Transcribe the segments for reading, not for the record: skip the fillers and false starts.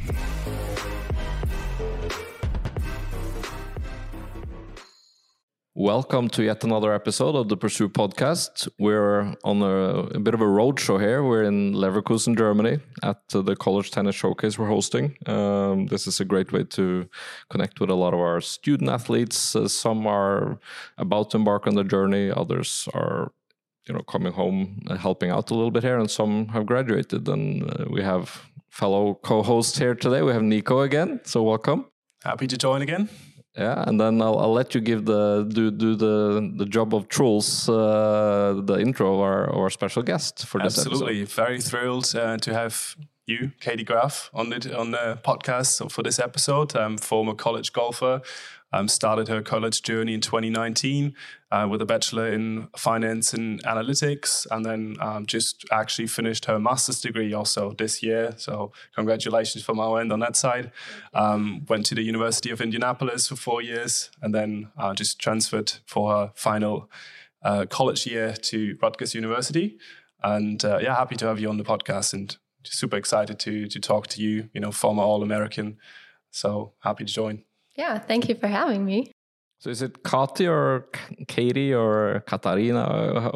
Welcome to yet another episode of the Pursue podcast. We're on a bit of a road show here. We're in Leverkusen, Germany, at the College Tennis Showcase we're hosting. This is a great way to connect with a lot of our student athletes. Some are about to embark on the journey. Others are, coming home and helping out a little bit here. And some have graduated. And we have fellow co-hosts here today. We have Nico again. So welcome. Happy to join again. Yeah, and then I'll let you give do the job of Truls, the intro of our special guest for this episode. Absolutely, very thrilled to have you, Katie Graf, on the podcast for this episode. I'm former college golfer. Started her college journey in 2019 with a bachelor in finance and analytics, and then just actually finished her master's degree also this year. So congratulations from our end on that side. Went to the University of Indianapolis for 4 years, and then just transferred for her final college year to Rutgers University. And happy to have you on the podcast, and just super excited to talk to you, former All-American. So happy to join. Yeah, thank you for having me. So is it Kati or Katie or Katarina?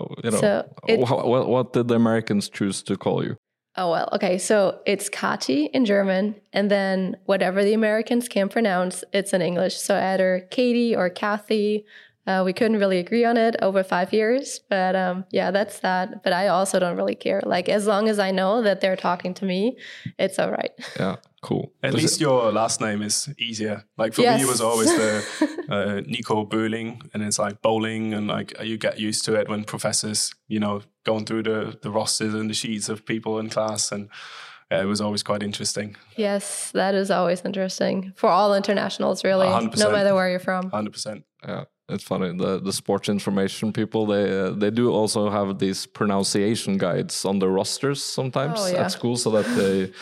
What did the Americans choose to call you? Oh, well, okay. So it's Kati in German, and then whatever the Americans can pronounce, it's in English. So either Katie or Kathy. We couldn't really agree on it over 5 years, but that's that. But I also don't really care. Like, as long as I know that they're talking to me, it's all right. Yeah, cool. At least your last name is easier. Like for me, it was always the Nico Böhling, and it's like bowling, and like you get used to it when professors, going through the rosters and the sheets of people in class, and it was always quite interesting. Yes, that is always interesting for all internationals, really, 100%. No matter where you're from. 100%. Yeah. It's funny, the sports information people, they do also have these pronunciation guides on the rosters sometimes at school, so that they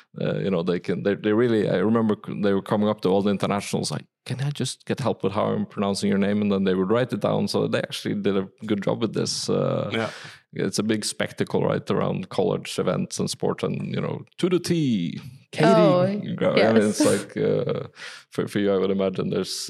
they really, I remember they were coming up to all the internationals like, can I just get help with how I'm pronouncing your name? And then they would write it down. So they actually did a good job with this. It's a big spectacle, right, around college events and sport, and, to the T. Katie, yes. I mean, it's like for you, I would imagine is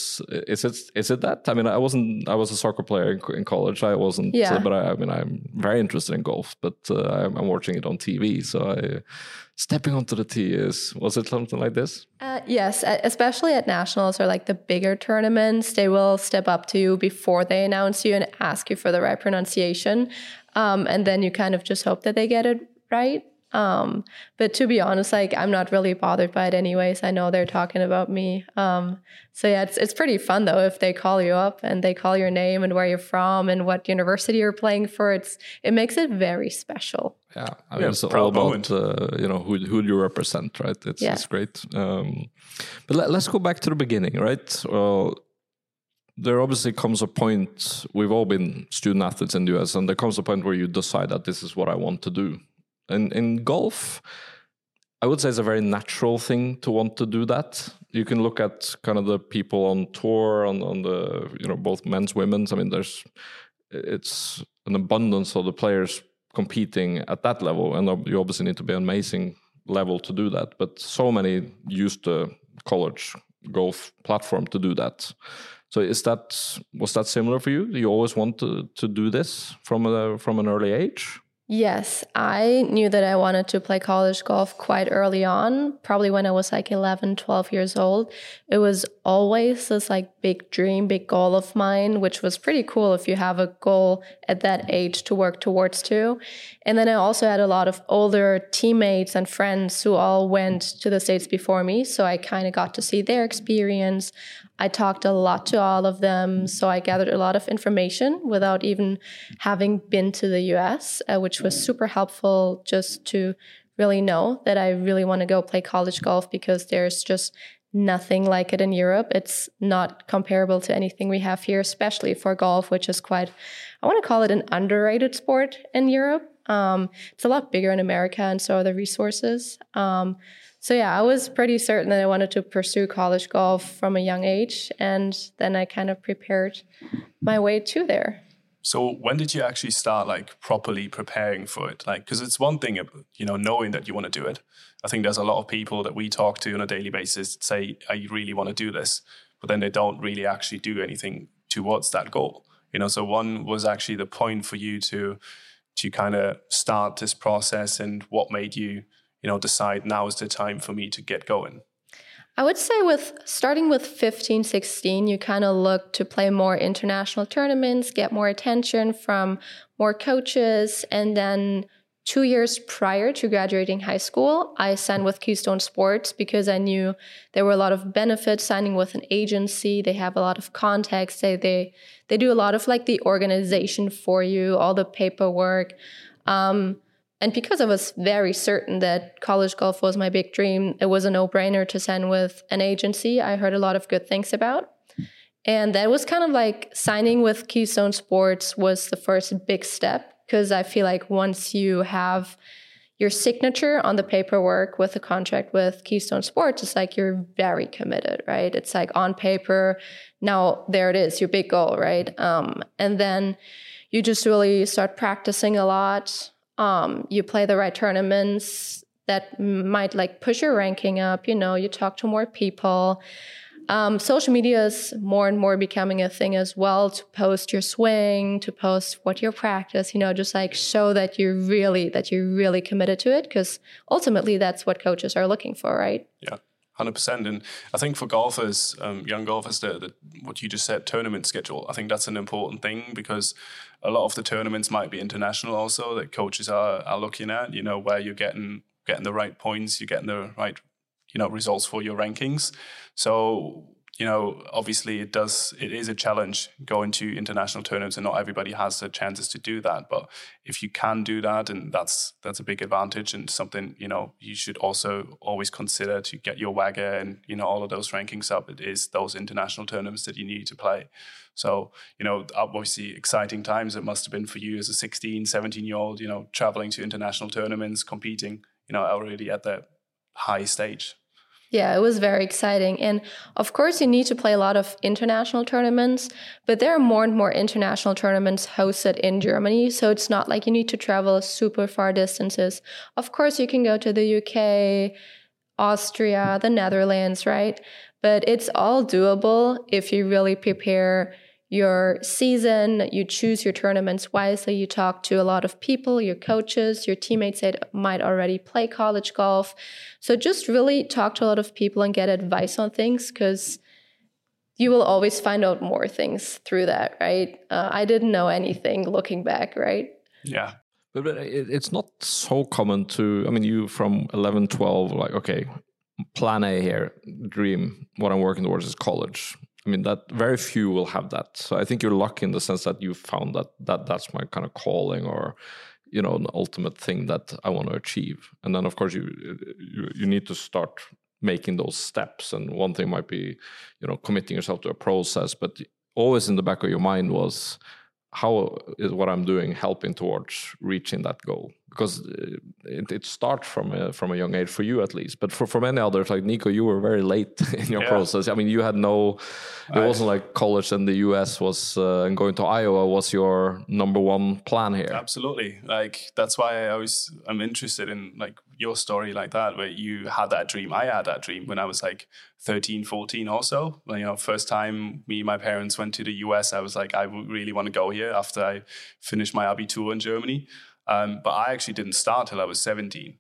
it that? I mean, I was a soccer player in college. I wasn't, but I'm very interested in golf. But I'm watching it on TV, so stepping onto the tee was it something like this? Yes, especially at nationals or like the bigger tournaments, they will step up to you before they announce you and ask you for the right pronunciation, and then you kind of just hope that they get it right. But to be honest, like, I'm not really bothered by it anyways. I know they're talking about me. So yeah, it's pretty fun though if they call you up and they call your name and where you're from and what university you're playing for. It makes it very special. Yeah, I mean, it's all about who you represent, right? It's great. But let's go back to the beginning, right? Well, there obviously comes a point. We've all been student athletes in the US, and there comes a point where you decide that this is what I want to do. And in golf, I would say it's a very natural thing to want to do that. You can look at kind of the people on tour, on the both men's, women's. I mean, it's an abundance of the players competing at that level, and you obviously need to be an amazing level to do that. But so many use the college golf platform to do that. So was that similar for you? Do you always want to do this from an early age? Yes, I knew that I wanted to play college golf quite early on, probably when I was like 11, 12 years old. It was always this like big dream, big goal of mine, which was pretty cool if you have a goal at that age to work towards too. And then I also had a lot of older teammates and friends who all went to the States before me. So I kind of got to see their experience. I talked a lot to all of them, so I gathered a lot of information without even having been to the US, which was super helpful just to really know that I really want to go play college golf because there's just nothing like it in Europe. It's not comparable to anything we have here, especially for golf, which is quite, I want to call it an underrated sport in Europe. It's a lot bigger in America, and so are the resources. So yeah, I was pretty certain that I wanted to pursue college golf from a young age, and then I kind of prepared my way to there. So when did you actually start like properly preparing for it? Like, because it's one thing, knowing that you want to do it. I think there's a lot of people that we talk to on a daily basis that say, I really want to do this, but then they don't really actually do anything towards that goal. So one was actually the point for you to kind of start this process, and what made you, decide now is the time for me to get going? I would say starting with 15, 16, you kind of look to play more international tournaments, get more attention from more coaches. And then 2 years prior to graduating high school, I signed with Keystone Sports because I knew there were a lot of benefits signing with an agency. They have a lot of contacts. They do a lot of like the organization for you, all the paperwork. And because I was very certain that college golf was my big dream, it was a no-brainer to sign with an agency I heard a lot of good things about. And that was kind of like signing with Keystone Sports was the first big step, because I feel like once you have your signature on the paperwork with a contract with Keystone Sports, it's like you're very committed, right? It's like on paper, now there it is, your big goal, right? And then you just really start practicing a lot. You play the right tournaments that might like push your ranking up, you talk to more people. Social media is more and more becoming a thing as well, to post your swing, to post what you practice, just like show that you're really committed to it, because ultimately that's what coaches are looking for, right? Yeah. 100%. And I think for golfers, young golfers, what you just said, tournament schedule, I think that's an important thing, because a lot of the tournaments might be international also that coaches are looking at, where you're getting the right points, you're getting the right, results for your rankings. So, obviously it is a challenge going to international tournaments, and not everybody has the chances to do that. But if you can do that, and that's a big advantage, and something, you should also always consider to get your WAGR and, all of those rankings up. It is those international tournaments that you need to play. So, obviously exciting times it must have been for you as a 16, 17-year-old, traveling to international tournaments, competing, already at that high stage. Yeah, it was very exciting. And of course, you need to play a lot of international tournaments, but there are more and more international tournaments hosted in Germany. So it's not like you need to travel super far distances. Of course, you can go to the UK, Austria, the Netherlands, right? But it's all doable if you really prepare your season, you choose your tournaments wisely, you talk to a lot of people, your coaches, your teammates that might already play college golf. So just really talk to a lot of people and get advice on things, because you will always find out more things through that, right? I didn't know anything looking back, right? Yeah. But it's not so common you from 11, 12, like, okay, plan A here, dream, what I'm working towards is college. That very few will have that. So I think you're lucky in the sense that you found that's my kind of calling, or, an ultimate thing that I want to achieve. And then, of course, you need to start making those steps. And one thing might be, committing yourself to a process, but always in the back of your mind was, how is what I'm doing helping towards reaching that goal? Because it starts from a young age, for you at least. But for many others, like Nico, you were very late in your process. You had it wasn't like college in the US was, and going to Iowa was your number one plan here. Absolutely. Like, that's why I'm interested in like your story like that, where you had that dream. I had that dream when I was like 13, 14 also. First time my parents went to the US, I was like, I really want to go here after I finished my Abitur in Germany. But I actually didn't start till I was 17.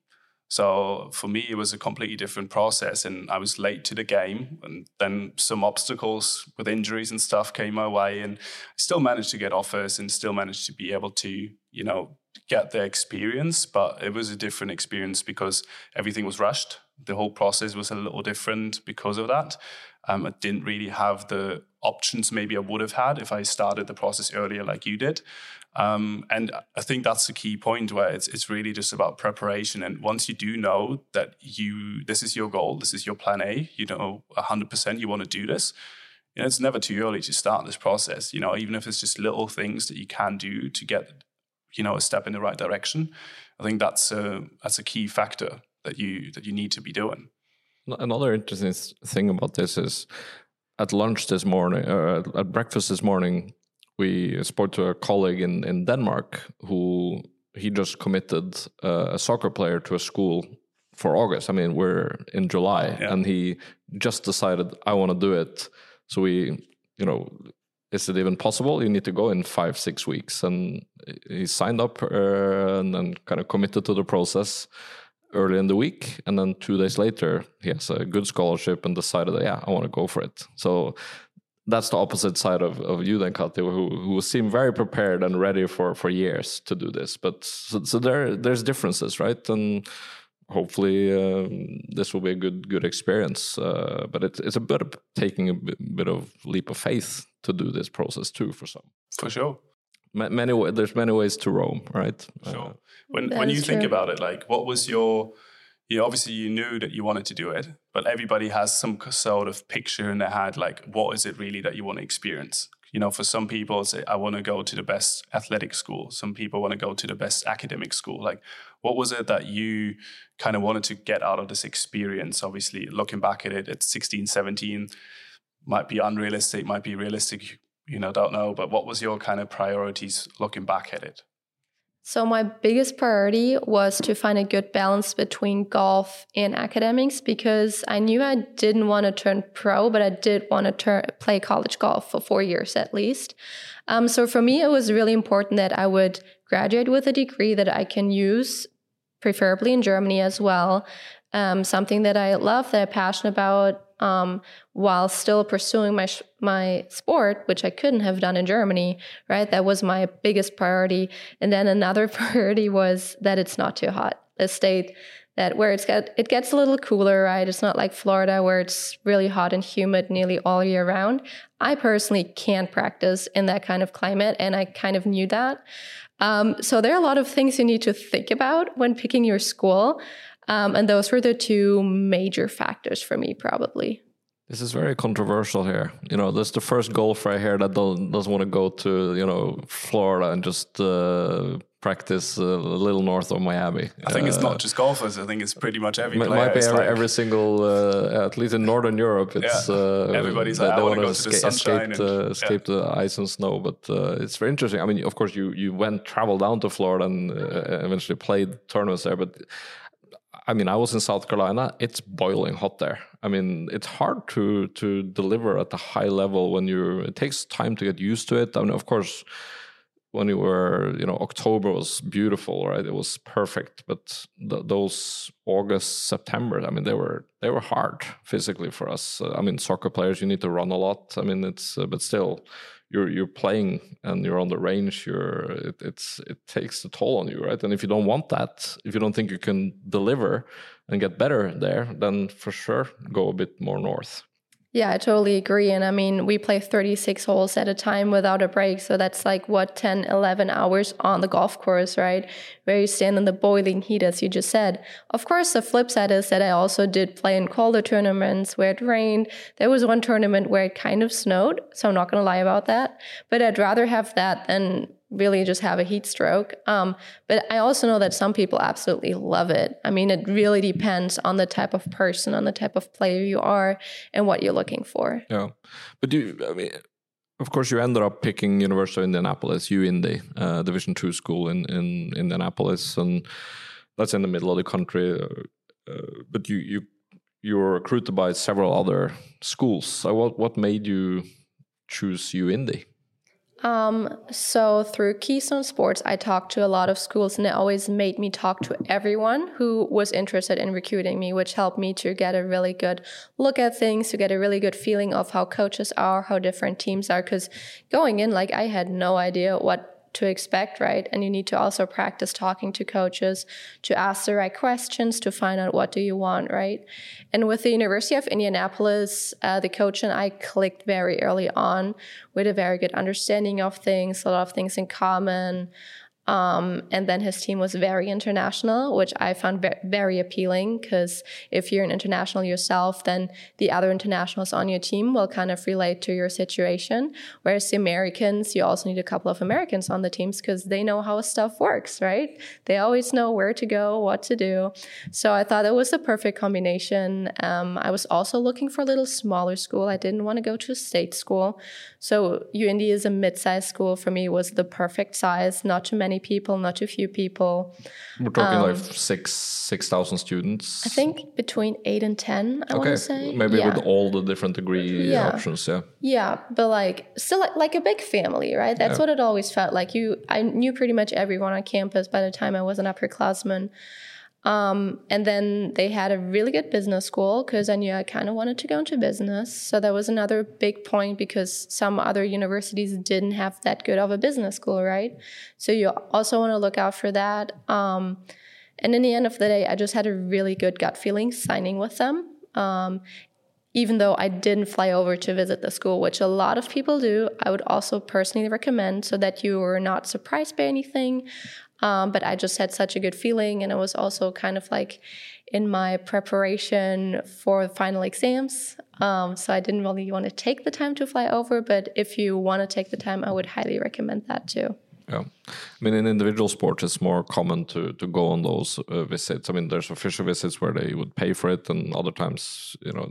So for me, it was a completely different process, and I was late to the game, and then some obstacles with injuries and stuff came my way, and I still managed to get offers and still managed to be able to, get the experience, but it was a different experience because everything was rushed. The whole process was a little different because of that. I didn't really have the options maybe I would have had if I started the process earlier like you did. And I think that's the key point, where it's really just about preparation. And once you do know that this is your goal, this is your plan A, 100% you want to do this, it's never too early to start this process, even if it's just little things that you can do to get, a step in the right direction. I think that's a key factor that you need to be doing. Another interesting thing about this is, at lunch this morning, at breakfast this morning, we spoke to a colleague in Denmark who he just committed a soccer player to a school for August. I mean, we're in July, and he just decided, I want to do it. So we, is it even possible? You need to go in 5-6 weeks. And he signed up and then kind of committed to the process early in the week. And then 2 days later, he has a good scholarship and decided, I want to go for it. So that's the opposite side of you then, Kati, who seem very prepared and ready for years to do this. But so there's differences, right? And hopefully this will be a good experience. But it's a bit of taking a bit of leap of faith to do this process too for some. For sure. There's many ways to roam, right? Sure. When you think about it, like, what was your... obviously you knew that you wanted to do it, but everybody has some sort of picture in their head, like, what is it really that you want to experience? For some people, say, I want to go to the best athletic school. Some people want to go to the best academic school. Like, what was it that you kind of wanted to get out of this experience? Obviously, looking back at it at 16, 17, might be unrealistic, might be realistic, don't know. But what was your kind of priorities looking back at it? So my biggest priority was to find a good balance between golf and academics, because I knew I didn't want to turn pro, but I did want to play college golf for 4 years at least. So for me, it was really important that I would graduate with a degree that I can use, preferably in Germany as well. Something that I love, that I'm passionate about, while still pursuing my sport, which I couldn't have done in Germany, right? That was my biggest priority. And then another priority was that it's not too hot. A state that where it gets a little cooler, right? It's not like Florida where it's really hot and humid nearly all year round. I personally can't practice in that kind of climate, and I kind of knew that. So there are a lot of things you need to think about when picking your school. And those were the two major factors for me, probably. This is very controversial here. There's the first golfer I hear that doesn't want to go to, Florida and just practice a little north of Miami. I think it's not just golfers. I think it's pretty much every player. It might be every single, at least in Northern Europe, it's everybody's like, I want to go to the sunshine. Escape the ice and snow. But it's very interesting. I mean, of course, you traveled down to Florida and eventually played tournaments there, but I mean, I was in South Carolina. It's boiling hot there. I mean, it's hard to deliver at a high level it takes time to get used to it. I mean, of course, when you were, October was beautiful, right? It was perfect. But those August, September, I mean, they were hard physically for us. I mean, soccer players, you need to run a lot. I mean, but still, you're playing and you're on the range. It takes a toll on you, right? And if you don't want that, if you don't think you can deliver and get better there, then for sure go a bit more north. Yeah, I totally agree. And I mean, we play 36 holes at a time without a break. So that's like, 10, 11 hours on the golf course, right? Where you stand in the boiling heat, as you just said. Of course, the flip side is that I also did play in colder tournaments where it rained. There was one tournament where it kind of snowed. So I'm not going to lie about that. But I'd rather have that than really just have a heat stroke. But I also know that some people absolutely love it. I mean, it really depends on the type of person, on the type of player you are and what you're looking for. Yeah. But of course, you ended up picking University of Indianapolis, UIndy, Division II school in Indianapolis. And that's in the middle of the country. But you were recruited by several other schools. So what made you choose UIndy? So through Keystone Sports, I talked to a lot of schools, and it always made me talk to everyone who was interested in recruiting me, which helped me to get a really good look at things, to get a really good feeling of how coaches are, how different teams are. Because going in, like, I had no idea what to expect, right? And you need to also practice talking to coaches, to ask the right questions, to find out what do you want, right? And with the University of Indianapolis, the coach and I clicked very early on with a very good understanding of things, a lot of things in common. And then his team was very international, which I found very appealing, because if you're an international yourself, then the other internationals on your team will kind of relate to your situation. Whereas the Americans, you also need a couple of Americans on the teams because they know how stuff works, right? They always know where to go, what to do. So I thought it was a perfect combination. I was also looking for a little smaller school. I didn't want to go to a state school. So UIndy is a mid-sized school. For me, was the perfect size, not too many people, not too few people. We're talking like 6,000 students. I think between 8 and 10, I want to say. Maybe with all the different degree options, Yeah, but like still like a big family, right? That's what it always felt like. I knew pretty much everyone on campus by the time I was an upperclassman. And then they had a really good business school, because I knew I kind of wanted to go into business. So that was another big point, because some other universities didn't have that good of a business school, right? So you also want to look out for that. And in the end of the day, I just had a really good gut feeling signing with them. Even though I didn't fly over to visit the school, which a lot of people do, I would also personally recommend, so that you were not surprised by anything. But I just had such a good feeling, and it was also kind of like in my preparation for final exams. So I didn't really want to take the time to fly over, but if you want to take the time, I would highly recommend that too. Yeah, I mean, in individual sports, it's more common to go on those visits. I mean, there's official visits where they would pay for it, and other times,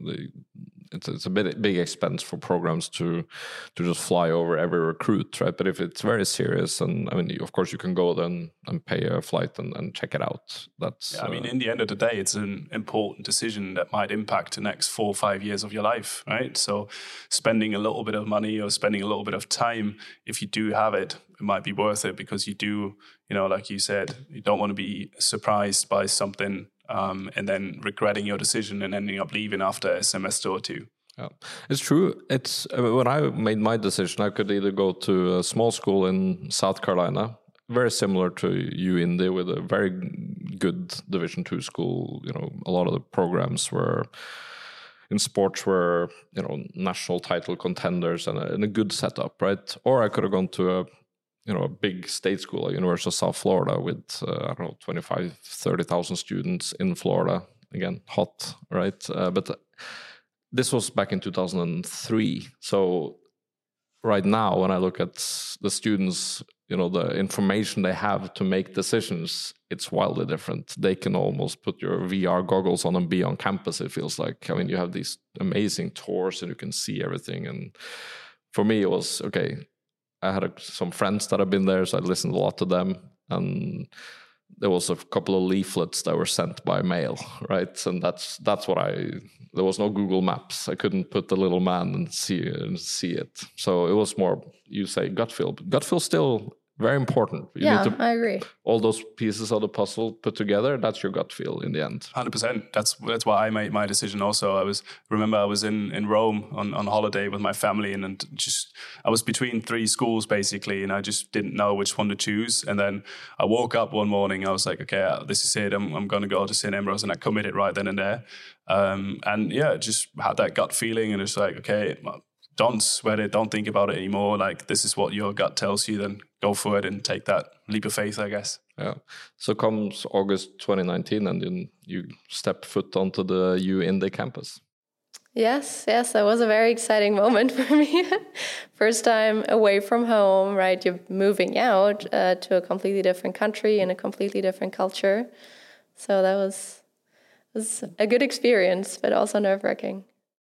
it's a big expense for programs to just fly over every recruit, right? But if it's very serious, and I mean, of course, you can go then and pay a flight and check it out. That's I mean, in the end of the day, it's an important decision that might impact the next 4 or 5 years of your life, right? So spending a little bit of money or spending a little bit of time, if you do have it, it might be worth it, because you do, like you said, you don't want to be surprised by something and then regretting your decision and ending up leaving after a semester or two. Yeah, it's true. It's when I made my decision, I could either go to a small school in South Carolina, very similar to UIndy, with a very good Division II school. A lot of the programs were in sports were national title contenders and a good setup, right? Or I could have gone to a big state school, like University of South Florida, with 25,000, 30,000 students in Florida. Again, hot, right? But this was back in 2003. So right now, when I look at the students, the information they have to make decisions, it's wildly different. They can almost put your VR goggles on and be on campus, it feels like. I mean, you have these amazing tours and you can see everything. And for me, it was, okay, I had some friends that have been there, so I listened a lot to them. And there was a couple of leaflets that were sent by mail, right? And that's what there was no Google Maps. I couldn't put the little man and see it. So it was more, you say, gut feel. Gut feel still very important. You need to, I agree. All those pieces of the puzzle put together, that's your gut feel in the end. 100%. That's why I made my decision also. I was in Rome on holiday with my family, and I was between 3 schools basically, and I just didn't know which one to choose. And then I woke up one morning, I was like, okay, this is it. I'm going to go to St. Ambrose, and I committed right then and there. Just had that gut feeling, and it's like, okay, don't sweat it, don't think about it anymore. Like, this is what your gut tells you, then go for it and take that leap of faith, I guess. Yeah. So comes August 2019, and then you step foot onto the UIndy campus. Yes, that was a very exciting moment for me. First time away from home, right? You're moving out to a completely different country and a completely different culture. So that was a good experience, but also nerve-wracking.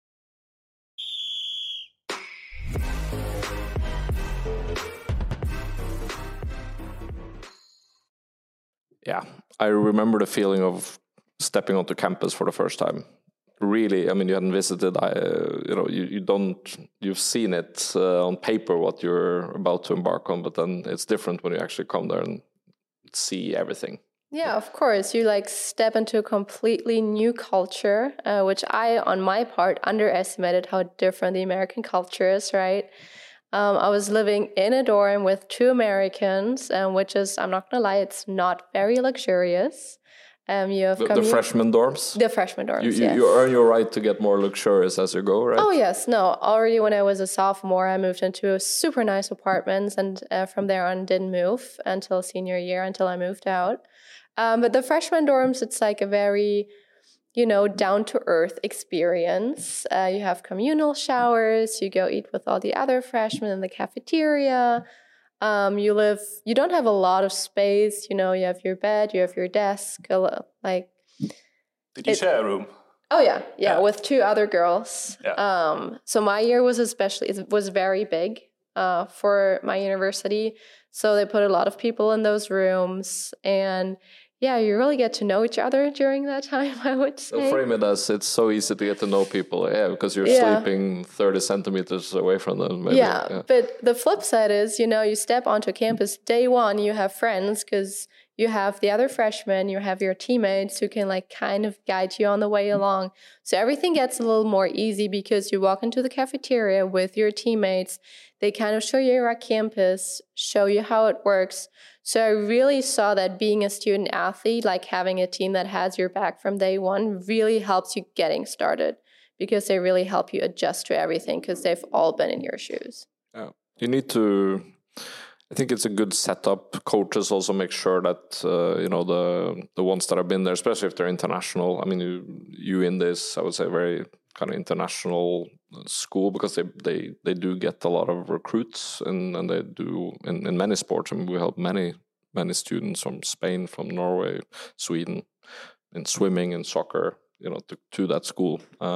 Yeah, I remember the feeling of stepping onto campus for the first time. Really, I mean, you hadn't visited. You've seen it on paper what you're about to embark on, but then it's different when you actually come there and see everything. Yeah, of course. You step into a completely new culture, which I, on my part, underestimated how different the American culture is, right? I was living in a dorm with 2 Americans, which is, I'm not going to lie, it's not very luxurious. You have the freshman dorms? The freshman dorms, yes. You earn your right to get more luxurious as you go, right? Oh, yes. No, already when I was a sophomore, I moved into super nice apartments, and from there on didn't move until senior year, until I moved out. But the freshman dorms, it's like a very, down-to-earth experience. You have communal showers, you go eat with all the other freshmen in the cafeteria. You don't have a lot of space, you have your bed, you have your desk, Did you share a room? Oh, yeah, with 2 other girls. Yeah. So my year was it was very big for my university. So they put a lot of people in those rooms, and yeah, you really get to know each other during that time, I would say. They'll frame it as it's so easy to get to know people, because you're sleeping 30 centimeters away from them. Maybe. Yeah, but the flip side is, you step onto campus day one, you have friends because you have the other freshmen, you have your teammates who can kind of guide you on the way along. So everything gets a little more easy because you walk into the cafeteria with your teammates. They kind of show you around campus, show you how it works. So I really saw that being a student athlete, having a team that has your back from day one, really helps you getting started because they really help you adjust to everything because they've all been in your shoes. Yeah. You need to... I think it's a good setup. Coaches also make sure that the ones that have been there, especially if they're international. I mean, you in this, I would say, very kind of international school because they do get a lot of recruits and they do in many sports. I mean, we help many students from Spain, from Norway, Sweden, in swimming and soccer, to that school.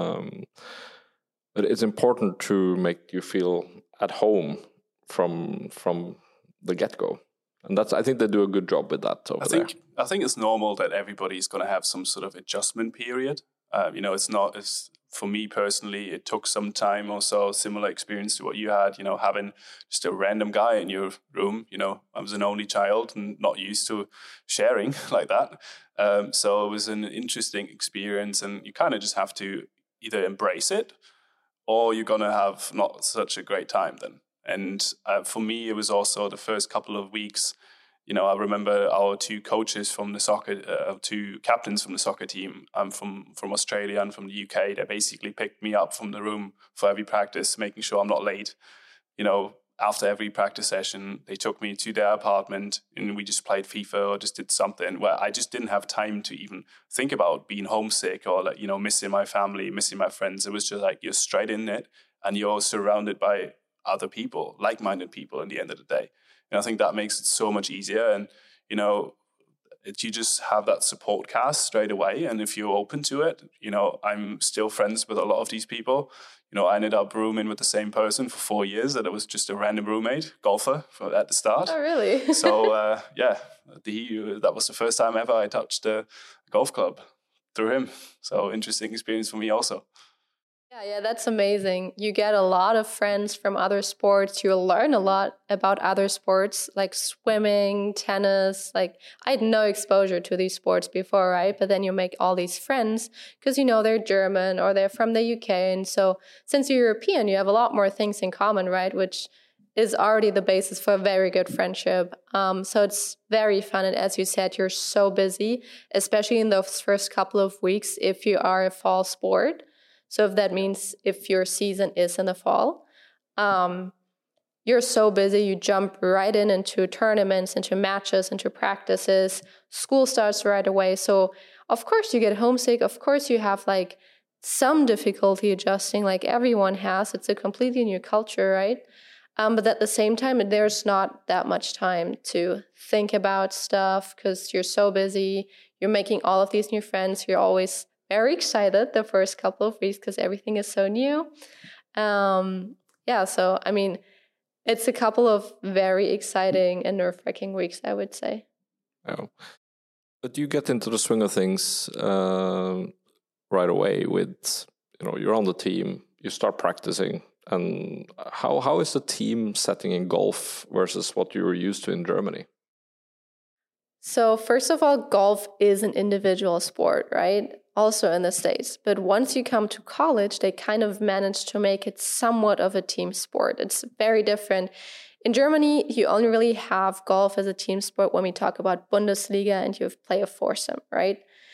But it's important to make you feel at home from the get-go, and I think they do a good job with that over there. I think it's normal that everybody's going to have some sort of adjustment period. It's not as, for me personally, it took some time or so, similar experience to what you had, having just a random guy in your room. I was an only child and not used to sharing like that. So it was an interesting experience, and you kind of just have to either embrace it or you're going to have not such a great time then. And for me, it was also the first couple of weeks. I remember our 2 coaches from the soccer, 2 captains from the soccer team from Australia and from the UK. They basically picked me up from the room for every practice, making sure I'm not late. After every practice session, they took me to their apartment and we just played FIFA or just did something where I just didn't have time to even think about being homesick or missing my family, missing my friends. It was just you're straight in it and you're surrounded by other people, like-minded people in the end of the day. And I think that makes it so much easier. And, you just have that support cast straight away. And if you're open to it, I'm still friends with a lot of these people. I ended up rooming with the same person for 4 years, and it was just a random roommate, golfer at the start. Oh, really? So, that was the first time ever I touched a golf club through him. So interesting experience for me also. Yeah, that's amazing. You get a lot of friends from other sports. You learn a lot about other sports like swimming, tennis. I had no exposure to these sports before, right? But then you make all these friends because they're German or they're from the UK. And so since you're European, you have a lot more things in common, right? Which is already the basis for a very good friendship. So it's very fun. And as you said, you're so busy, especially in those first couple of weeks if you are a fall sport. So if that means if your season is in the fall, you're so busy, you jump right into tournaments, into matches, into practices. School starts right away. So of course you get homesick. Of course you have some difficulty adjusting like everyone has. It's a completely new culture, right? But at the same time, there's not that much time to think about stuff because you're so busy. You're making all of these new friends. You're always very excited the first couple of weeks because everything is so new. So I mean, it's a couple of very exciting and nerve-wracking weeks, I would say. Oh. But you get into the swing of things right away with, you're on the team, you start practicing. And how is the team setting in golf versus what you were used to in Germany? So first of all, golf is an individual sport, right? Also in the States. But once you come to college, they kind of managed to make it somewhat of a team sport. It's very different. In Germany, you only really have golf as a team sport when we talk about Bundesliga and you play a foursome, right?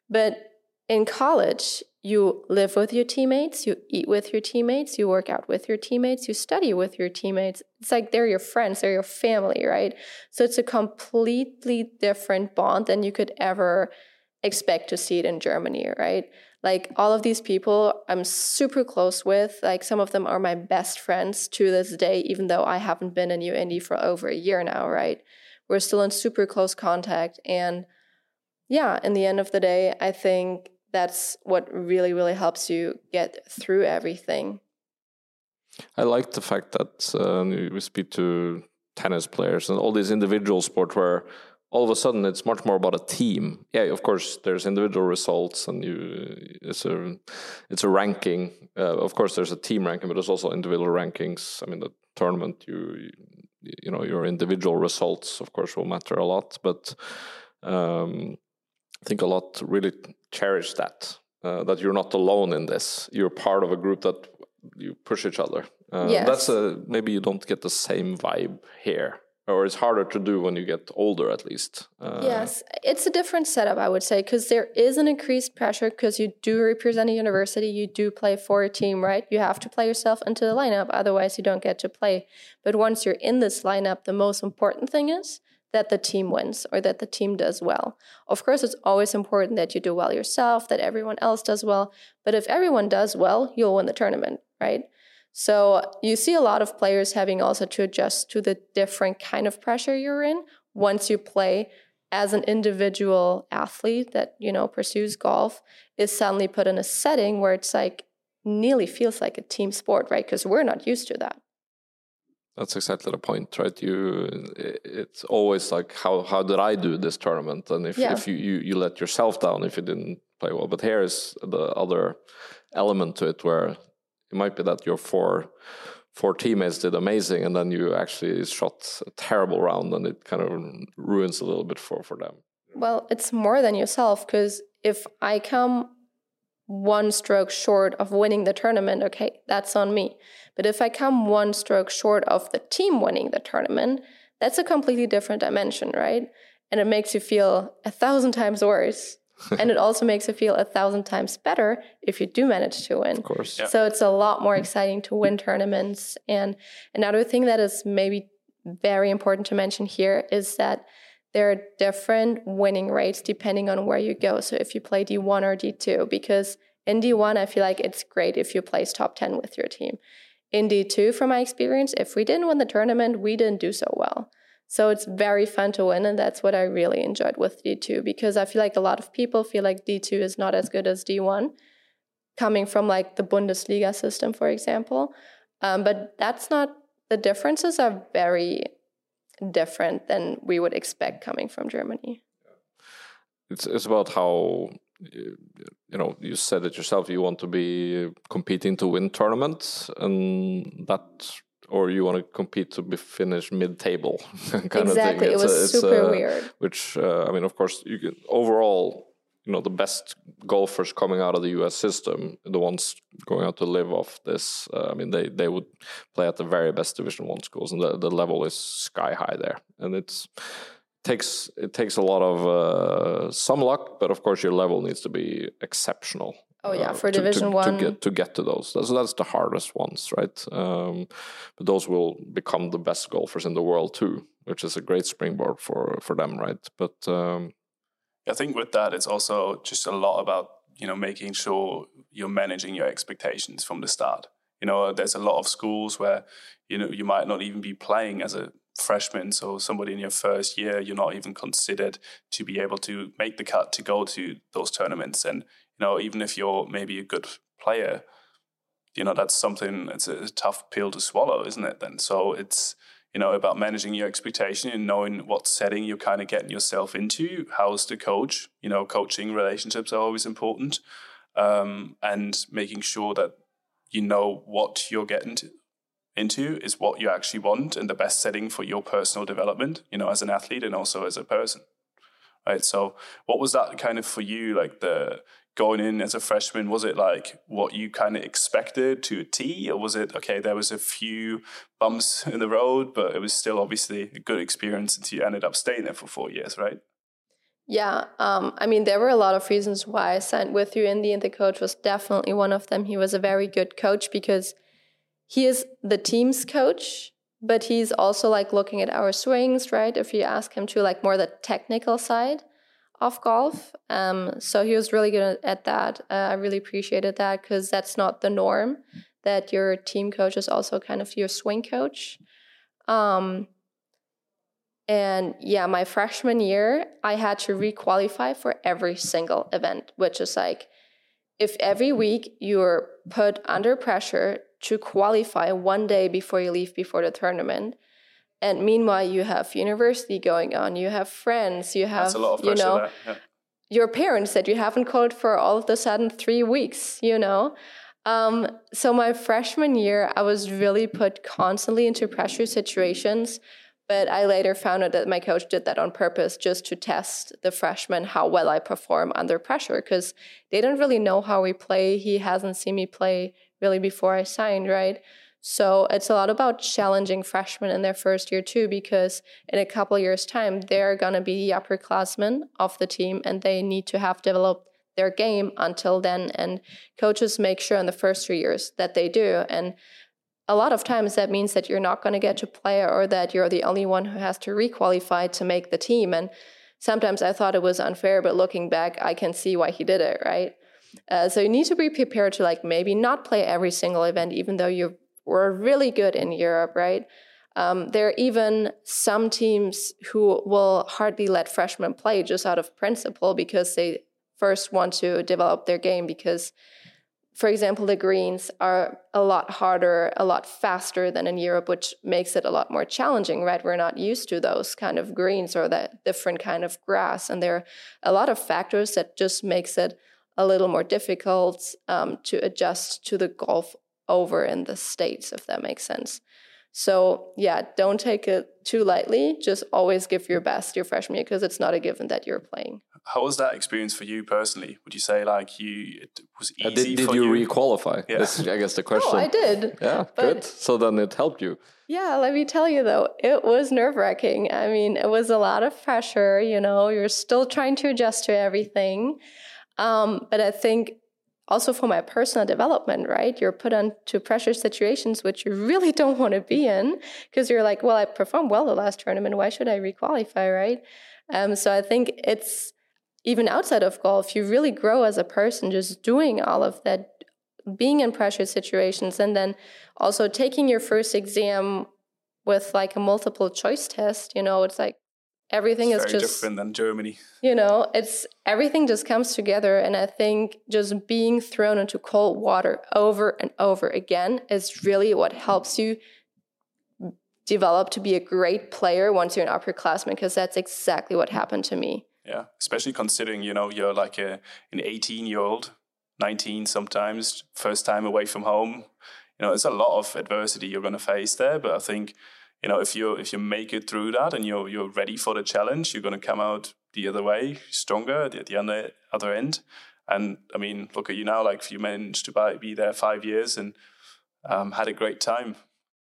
But in college, you live with your teammates, you eat with your teammates, you work out with your teammates, you study with your teammates. It's like they're your friends, they're your family, right? So it's a completely different bond than you could ever expect to see it in Germany, right? Like all of these people I'm super close with, like some of them are my best friends to this day, even though I haven't been in UIndy for over a year now, right? We're still in super close contact. And yeah, in the end of the day, I think that's what really, really helps you get through everything. I like the fact that we speak to tennis players and all these individual sports where all of a sudden it's much more about a team. Yeah, of course, there's individual results and it's a ranking. Of course, there's a team ranking, but there's also individual rankings. I mean, the tournament, you know, your individual results, of course, will matter a lot. But I think a lot really cherish that you're not alone in this. You're part of a group that you push each other. Yes. Maybe you don't get the same vibe here. Or it's harder to do when you get older, at least. Yes, it's a different setup, I would say, because there is an increased pressure because you do represent a university, you do play for a team, right? You have to play yourself into the lineup, otherwise you don't get to play. But once you're in this lineup, the most important thing is that the team wins or that the team does well. Of course, it's always important that you do well yourself, that everyone else does well. But if everyone does well, you'll win the tournament, right? So you see a lot of players having also to adjust to the different kind of pressure you're in once you play as an individual athlete that, you know, pursues golf, is suddenly put in a setting where it's like nearly feels like a team sport, right? Because we're not used to that. That's exactly the point, right? It's always like, how did I do this tournament? And if you let yourself down if you didn't play well. But here is the other element to it where it might be that your four teammates did amazing, and then you actually shot a terrible round, and it kind of ruins a little bit for them. Well, it's more than yourself, because if I come one stroke short of winning the tournament, okay, that's on me. But if I come one stroke short of the team winning the tournament, that's a completely different dimension, right? And it makes you feel 1,000 times worse. And it also makes you feel 1,000 times better if you do manage to win. Of course. Yeah. So it's a lot more exciting to win tournaments. And another thing that is maybe very important to mention here is that there are different winning rates depending on where you go. So if you play D1 or D2, because in D1, I feel like it's great if you place top 10 with your team. In D2, from my experience, if we didn't win the tournament, we didn't do so well. So it's very fun to win, and that's what I really enjoyed with D2, because I feel like a lot of people feel like D2 is not as good as D1, coming from like the Bundesliga system, for example. But that's not, the differences are very different than we would expect coming from Germany. It's about how, you know, you said it yourself, you want to be competing to win tournaments, and that, or you want to compete to be finished mid-table kind of thing. Exactly, it was super weird. Which, I mean, of course, you can, overall, you know, the best golfers coming out of the US system, the ones going out to live off this, I mean, they would play at the very best Division 1 schools, and the level is sky high there. And it takes a lot of some luck, but of course your level needs to be exceptional. Oh yeah, for Division 1 to get to those. That's the hardest ones, right? But those will become the best golfers in the world too, which is a great springboard for them, right? But I think with that, it's also just a lot about, you know, making sure you're managing your expectations from the start. You know, there's a lot of schools where, you know, you might not even be playing as a freshman, so somebody in your first year, you're not even considered to be able to make the cut to go to those tournaments. And you know, even if you're maybe a good player, you know, that's something, it's a tough pill to swallow, isn't it then? So it's, you know, about managing your expectation and knowing what setting you're kind of getting yourself into. How's the coach? You know, coaching relationships are always important. And making sure that you know what you're getting into is what you actually want and the best setting for your personal development, you know, as an athlete and also as a person. Right. So what was that kind of for you, like the going in as a freshman? Was it like what you kind of expected to a T, or was it, okay, there was a few bumps in the road, but it was still obviously a good experience until you ended up staying there for 4 years, right? Yeah, I mean, there were a lot of reasons why I signed with you in the end. The coach was definitely one of them. He was a very good coach because he is the team's coach, but he's also like looking at our swings, right? If you ask him to like more the technical side of golf. So he was really good at that. I really appreciated that because that's not the norm, that your team coach is also kind of your swing coach. And yeah, my freshman year, I had to requalify for every single event, which is like, if every week you're put under pressure to qualify one day before you leave before the tournament, and meanwhile you have university going on, you have friends, you have, that's a lot of pressure, your parents that you haven't called for all of a sudden 3 weeks, So my freshman year, I was really put constantly into pressure situations. But I later found out that my coach did that on purpose just to test the freshmen how well I perform under pressure, because they don't really know how we play. He hasn't seen me play really before I signed, right? So it's a lot about challenging freshmen in their first year too, because in a couple of years' time, they're going to be the upperclassmen of the team and they need to have developed their game until then. And coaches make sure in the first 3 years that they do. And a lot of times that means that you're not going to get to play or that you're the only one who has to requalify to make the team. And sometimes I thought it was unfair, but looking back, I can see why he did it, right? So you need to be prepared to like maybe not play every single event, even though you were really good in Europe, right? There are even some teams who will hardly let freshmen play just out of principle because they first want to develop their game because, for example, the greens are a lot harder, a lot faster than in Europe, which makes it a lot more challenging, right? We're not used to those kind of greens or that different kind of grass. And there are a lot of factors that just makes it a little more difficult to adjust to the golf over in the States, if that makes sense. So yeah, don't take it too lightly. Just always give your best your freshman year because it's not a given that you're playing. How was that experience for you personally? Would you say like it was easy did for you? you requalify? Yeah. That's, I guess, the question. Oh, I did. Yeah, good. So then it helped you. Yeah, let me tell you though, it was nerve-wracking. I mean, it was a lot of pressure, you're still trying to adjust to everything. But I think also for my personal development, right? You're put into pressure situations which you really don't want to be in because you're like, well, I performed well the last tournament. Why should I requalify, right? So I think it's even outside of golf, you really grow as a person just doing all of that, being in pressure situations, and then also taking your first exam with like a multiple choice test. It's like everything is just very different than Germany. It's everything just comes together. And I think just being thrown into cold water over and over again is really what helps you develop to be a great player once you're an upperclassman, because that's exactly what happened to me. Yeah, especially considering, you're like an 18-year-old, 19 sometimes, first time away from home. There's a lot of adversity you're going to face there. But I think, if you make it through that and you're ready for the challenge, you're going to come out the other way, stronger at the other end. And I mean, look at you now, like you managed to be there 5 years and had a great time.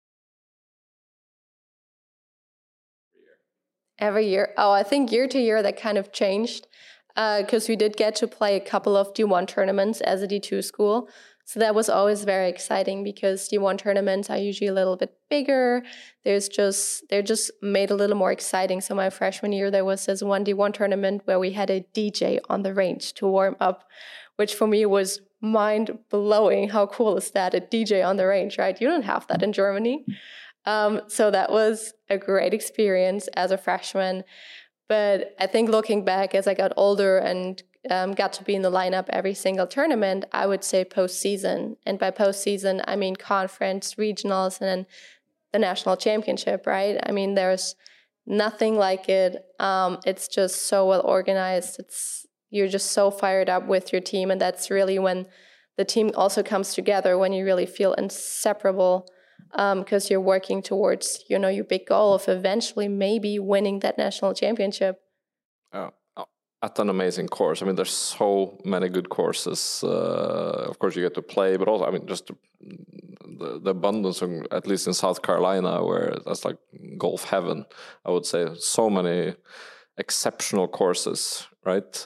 Every year. Oh, I think year to year that kind of changed because we did get to play a couple of D1 tournaments as a D2 school. So that was always very exciting because D1 tournaments are usually a little bit bigger. They're just made a little more exciting. So my freshman year, there was this one D1 tournament where we had a DJ on the range to warm up, which for me was mind-blowing. How cool is that? A DJ on the range, right? You don't have that in Germany. So that was a great experience as a freshman. But I think looking back as I got older and got to be in the lineup every single tournament, I would say postseason. And by postseason, I mean conference, regionals, and then the national championship, right? I mean, there's nothing like it. It's just so well organized. You're just so fired up with your team. And that's really when the team also comes together, when you really feel inseparable. Because you're working towards, your big goal of eventually maybe winning that national championship. Oh, at an amazing course. I mean, there's so many good courses. Of course, you get to play, but also, I mean, just the abundance, at least in South Carolina, where that's like golf heaven, I would say. So many exceptional courses, right?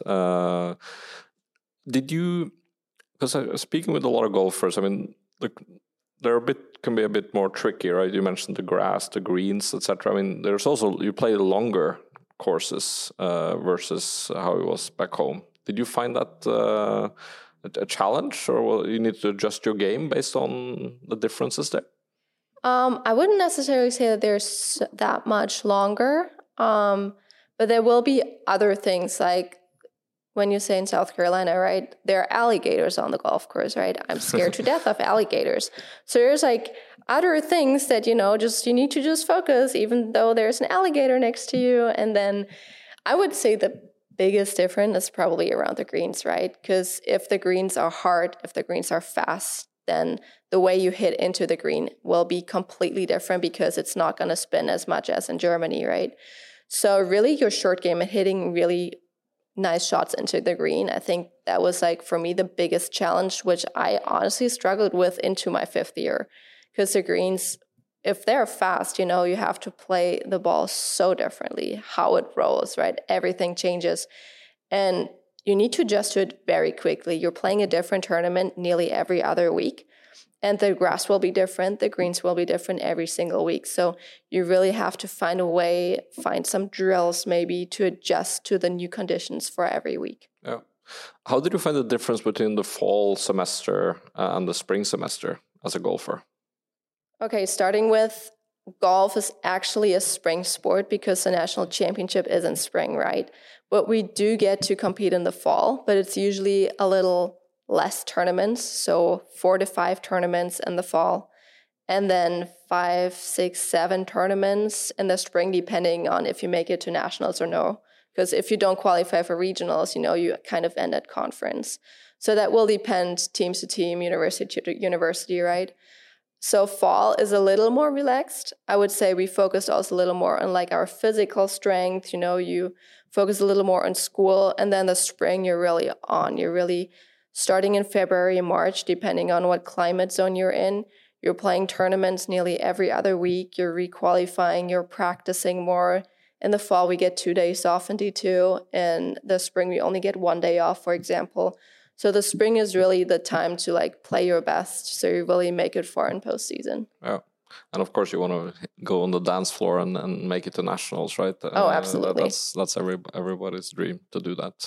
Did you? Because I was speaking with a lot of golfers. I mean, can be a bit more tricky, right? You mentioned the grass, the greens, etc. I mean, there's also you play longer courses versus how it was back home. Did you find that a challenge, or you need to adjust your game based on the differences there? I wouldn't necessarily say that there's that much longer, but there will be other things like when you say in South Carolina, right, there are alligators on the golf course, right? I'm scared to death of alligators. So there's like other things that, you need to just focus, even though there's an alligator next to you. And then I would say the biggest difference is probably around the greens, right? Because if the greens are hard, if the greens are fast, then the way you hit into the green will be completely different because it's not going to spin as much as in Germany, right? So really your short game and hitting really nice shots into the green, I think that was like for me the biggest challenge, which I honestly struggled with into my 5th year, because the greens, if they're fast, you have to play the ball so differently, how it rolls, right? Everything changes and you need to adjust to it very quickly. You're playing a different tournament nearly every other week. And the grass will be different, the greens will be different every single week. So you really have to find a way, find some drills maybe to adjust to the new conditions for every week. Yeah. How did you find the difference between the fall semester and the spring semester as a golfer? Okay, starting with golf is actually a spring sport because the national championship is in spring, right? But we do get to compete in the fall, but it's usually a little less tournaments, so 4 to 5 tournaments in the fall, and then 5, 6, 7 tournaments in the spring, depending on if you make it to nationals or no. Because if you don't qualify for regionals, you kind of end at conference. So that will depend teams to team, university to university, right? So fall is a little more relaxed. I would say we focused also a little more on like our physical strength. You focus a little more on school, and then the spring you're really starting in February and March, depending on what climate zone you're in. You're playing tournaments nearly every other week. You're requalifying. You're practicing more. In the fall, we get 2 days off in D2. In the spring, we only get 1 day off, for example. So the spring is really the time to like play your best, so you really make it far in postseason. Yeah. And of course, you want to go on the dance floor and make it to nationals, right? Oh, absolutely. That's everybody's dream to do that.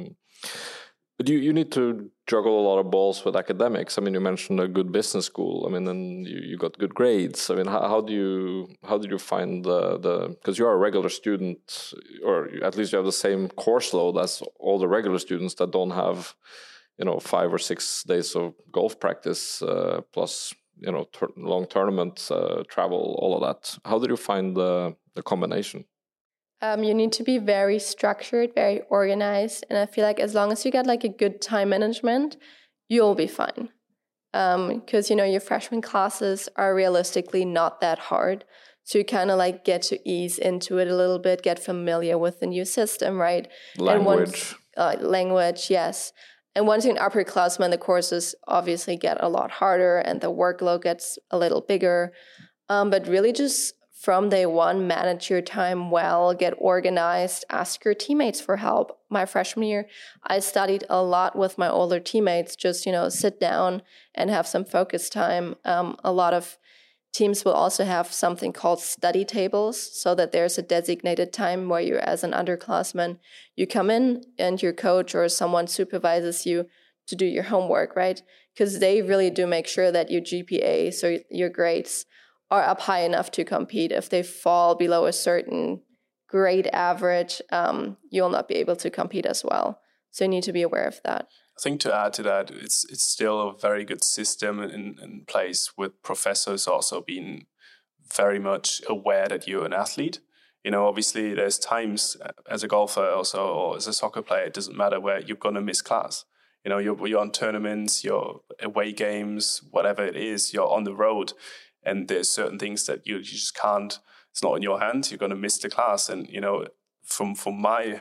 But you need to juggle a lot of balls with academics. I mean, you mentioned a good business school. I mean, and you got good grades. I mean, how did you find because you are a regular student, or at least you have the same course load as all the regular students that don't have, 5 or 6 days of golf practice plus long tournament travel, all of that. How did you find the combination? You need to be very structured, very organized. And I feel like as long as you get like a good time management, you'll be fine. Because, your freshman classes are realistically not that hard. So you kind of like get to ease into it a little bit, get familiar with the new system, right? Language. Language, yes. And once you're in upperclassmen, the courses obviously get a lot harder and the workload gets a little bigger. But really just from day one, manage your time well, get organized, ask your teammates for help. My freshman year, I studied a lot with my older teammates, just, sit down and have some focus time. A lot of teams will also have something called study tables, so that there's a designated time where you, as an underclassman, you come in and your coach or someone supervises you to do your homework, right? Because they really do make sure that your GPA, so your grades, are up high enough to compete. If they fall below a certain grade average, you'll not be able to compete as well. So you need to be aware of that. I think to add to that, it's still a very good system in place, with professors also being very much aware that you're an athlete. Obviously there's times as a golfer also, or as a soccer player, it doesn't matter where you're going to miss class. You're on tournaments, you're away games, whatever it is, you're on the road. And there's certain things that you just can't, it's not in your hands, you're going to miss the class. And, from my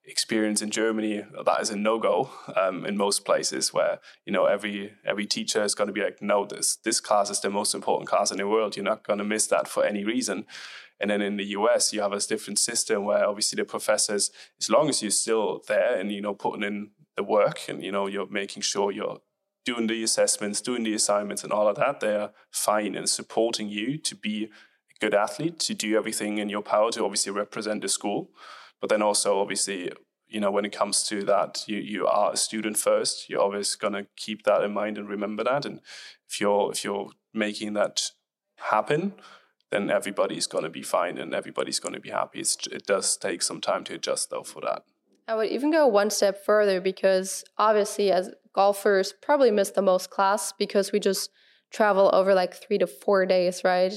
experience in Germany, that is a no-go in most places where, every teacher is going to be like, no, this class is the most important class in the world. You're not going to miss that for any reason. And then in the US, you have a different system where obviously the professors, as long as you're still there and, putting in the work and, you're making sure you're doing the assessments, doing the assignments and all of that, they're fine and supporting you to be a good athlete, to do everything in your power to obviously represent the school. But then also, obviously, when it comes to that, you are a student first. You're always going to keep that in mind and remember that. And if you're making that happen, then everybody's going to be fine and everybody's going to be happy. It does take some time to adjust, though, for that. I would even go one step further because obviously as golfers probably miss the most class because we just travel over like 3 to 4 days, right?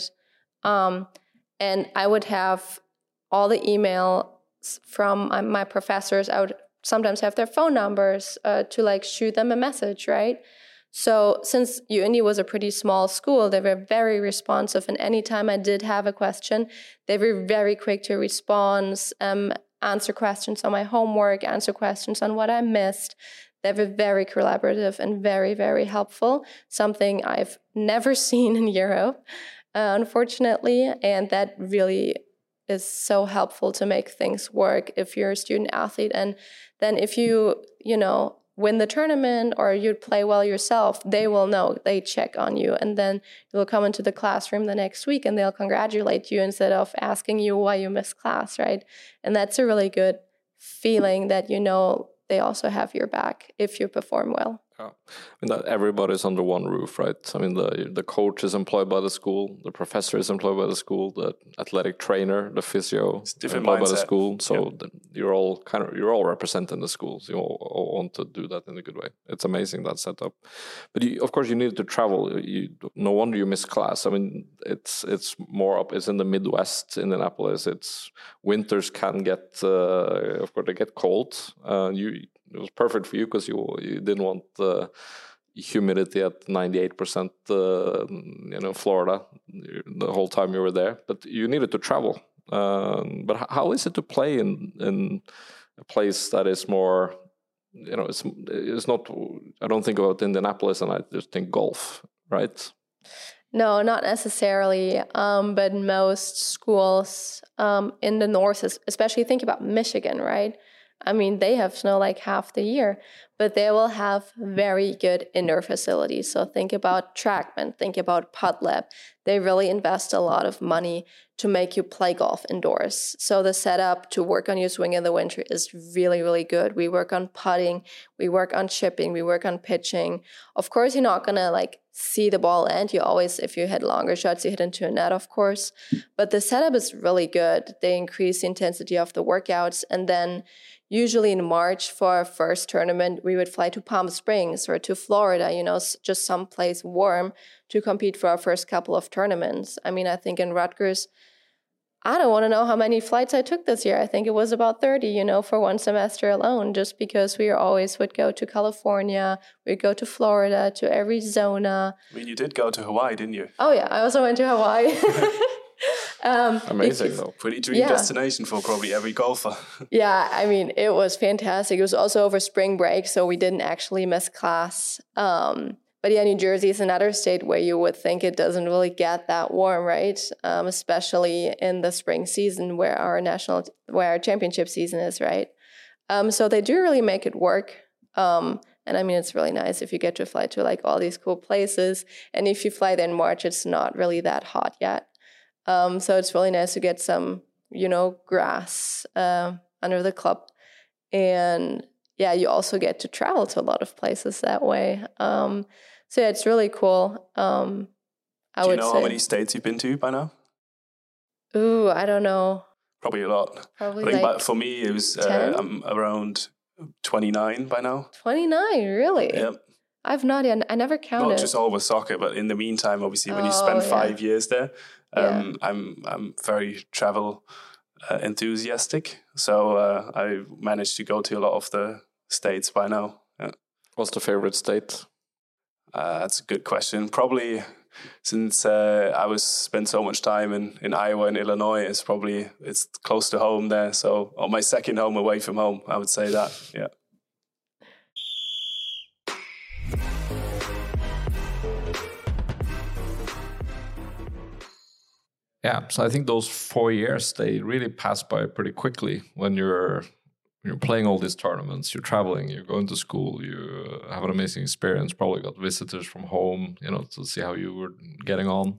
And I would have all the email from my professors. I would sometimes have their phone numbers to like shoot them a message, right? So since UIndy was a pretty small school, they were very responsive. And anytime I did have a question, they were very quick to respond, answer questions on my homework, answer questions on what I missed. They were very collaborative and very, very helpful, something I've never seen in Europe, unfortunately. And that really is so helpful to make things work if you're a student athlete. And then if you win the tournament or you play well yourself, they will know, they check on you. And then you'll come into the classroom the next week and they'll congratulate you instead of asking you why you missed class, right? And that's a really good feeling that they also have your back if you perform well. Yeah. I mean, that everybody's under one roof, right? I mean, the coach is employed by the school, the professor is employed by the school, the athletic trainer, the physio is employed by the school. So you're all representing the schools. You all want to do that in a good way. It's amazing, that setup. But of course, you needed to travel. No wonder you missed class. I mean, it's more up. It's in the Midwest, Indianapolis. Winters can get, of course, they get cold. It was perfect for you because you didn't want humidity at 98%, Florida, the whole time you were there. But you needed to travel. But how is it to play in a place that is more, it's not, I don't think about Indianapolis and I just think golf, right? No, not necessarily. But most schools in the north, especially think about Michigan, right? I mean, they have snow like half the year, but they will have very good indoor facilities. So think about TrackMan, think about Putt Lab. They really invest a lot of money to make you play golf indoors. So the setup to work on your swing in the winter is really, really good. We work on putting, we work on chipping, we work on pitching. Of course, you're not going to see the ball end. You always, if you hit longer shots, you hit into a net, of course. But the setup is really good. They increase the intensity of the workouts. And then usually in March for our first tournament, we would fly to Palm Springs or to Florida, just someplace warm to compete for our first couple of tournaments. I mean, I think in Rutgers, I don't want to know how many flights I took this year. I think it was about 30, for one semester alone, just because we always would go to California, we'd go to Florida, to Arizona. I mean, you did go to Hawaii, didn't you? Oh, yeah. I also went to Hawaii. Amazing, though. Pretty dream destination for probably every golfer. Yeah, I mean, it was fantastic. It was also over spring break, so we didn't actually miss class. But yeah, New Jersey is another state where you would think it doesn't really get that warm, right? Especially in the spring season where our championship season is, right? So they do really make it work. And I mean, it's really nice if you get to fly to all these cool places. And if you fly there in March, it's not really that hot yet. So it's really nice to get some, grass under the club. And yeah, you also get to travel to a lot of places that way. So yeah, it's really cool. Do you know how many states you've been to by now? Ooh, I don't know. Probably a lot. Probably I think for me, it was I'm around 29 by now. 29, really? Yep. I've not yet. I never counted. Not just all with soccer, but in the meantime, obviously, when you spend 5 years there, I'm very travel enthusiastic. So I managed to go to a lot of the states by now. Yeah. What's the favorite state? That's a good question. Probably since I spent so much time in Iowa and Illinois, it's close to home there. So my second home away from home, I would say that. Yeah. Yeah, so I think those 4 years, they really pass by pretty quickly when you're playing all these tournaments, you're traveling, you're going to school, you have an amazing experience, probably got visitors from home, to see how you were getting on.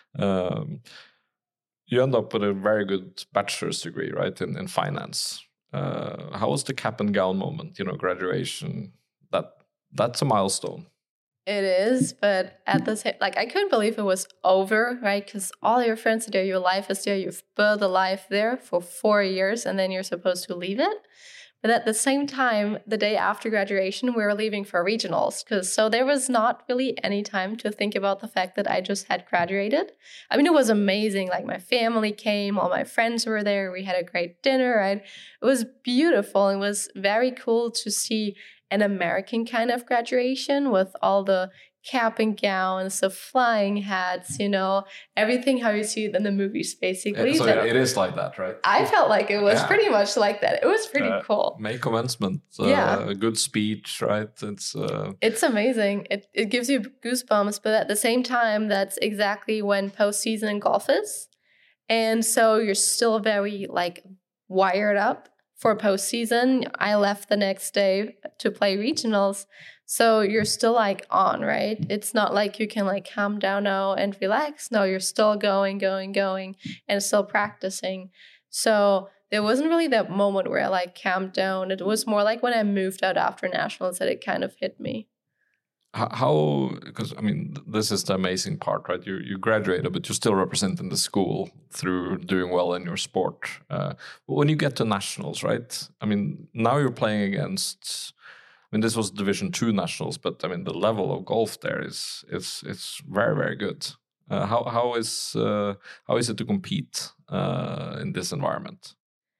You end up with a very good bachelor's degree, right, in finance. How was the cap and gown moment, graduation? That's a milestone. It is, but at the same, I couldn't believe it was over, right? Because all your friends are there, your life is there, you've built a life there for 4 years, and then you're supposed to leave it. But at the same time, the day after graduation, we were leaving for regionals. So there was not really any time to think about the fact that I just had graduated. I mean, it was amazing. My family came, all my friends were there. We had a great dinner, right? It was beautiful. It was very cool to see an American kind of graduation with all the cap and gowns, the flying hats, everything how you see it in the movies, basically. So it is like that, right? I felt like it was pretty much like that. It was pretty cool. May commencement, a good speech, right? It's amazing. It gives you goosebumps, but at the same time, that's exactly when postseason in golf is. And so you're still very wired up for postseason. I left the next day to play regionals. So you're still on, right? It's not like you can calm down now and relax. No, you're still going, and still practicing. So there wasn't really that moment where I calmed down. It was more like when I moved out after nationals that it kind of hit me. How, because this is the amazing part, right? You graduated, but you're still representing the school through doing well in your sport. When you get to nationals, right? Now you're playing against. This was Division 2 nationals, but the level of golf there is very, very good. How is it to compete in this environment?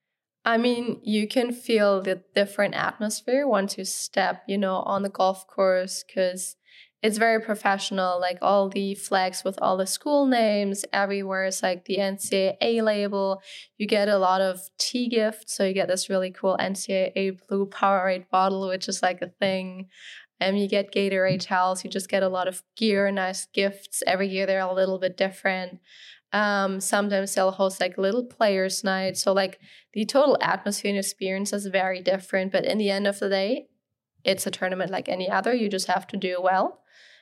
You can feel the different atmosphere once you step, on the golf course, because it's very professional. All the flags with all the school names everywhere is the NCAA label. You get a lot of tea gifts, so you get this really cool NCAA blue Powerade bottle, which is a thing. You get Gatorade towels. You just get a lot of gear, nice gifts every year. They're a little bit different. Sometimes they'll host little players' night. So the total atmosphere and experience is very different. But in the end of the day, it's a tournament like any other. You just have to do well